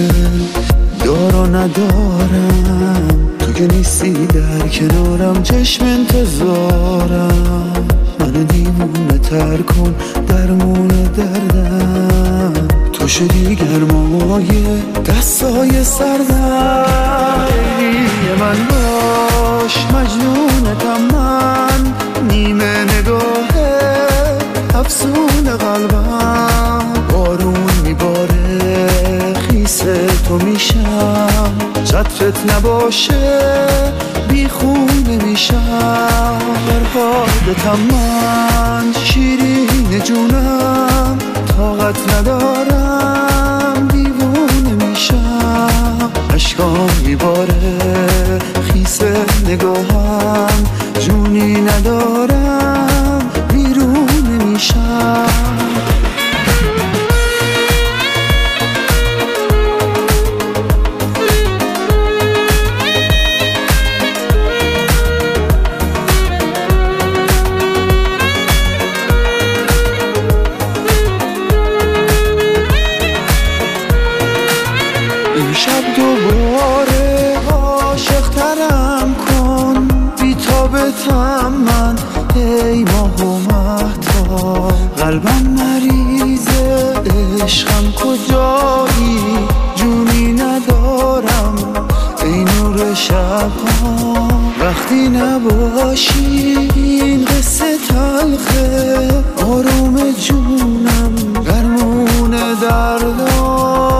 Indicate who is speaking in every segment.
Speaker 1: دارا ندارم، تو که نیستی در کنارم، چشم انتظارم. منو دیوونه تر کن، درمون دردم، تو شدی گرمای دستای سردم. لیلی من باش، مجنونتم من، نیمه نگاهه افسون قلبم. بارون میباره خیس تو میشم، چترت نباشه بی خونه میشم. فرهادتم من، شیرین جونم، طاقت ندارم دیوونه میشم. اشکام میباره خیس نگاهم، جونی ندارم بیرون میشم. شب دوباره عاشق ترم کن، بی‌تابتم من ای ماه و مهتاب. قلبم مریضه، عشقم کجایی، جونی ندارم ای نور شب‌ها. وقتی نباشی این قصه تلخه، آروم جونم گرمون دردا.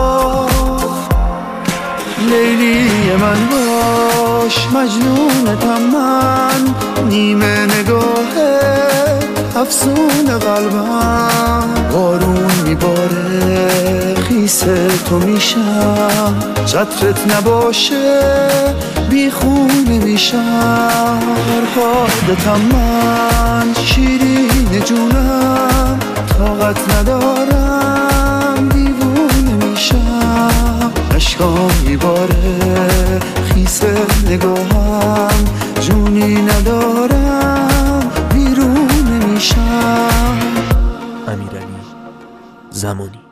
Speaker 1: لیلی من باش، مجنونتم من، نیمه نگاهه افسون قلبم. بارون میباره خیس تو میشم، چترت نباشه بی خونه میشم. فرهادتم من، شیرین جونم، طاقت ندارم دیوونه میشم. اشکام میباره خیس نگاهم، جونی ندارم بیرون میشم.
Speaker 2: امیرعلی زمانی.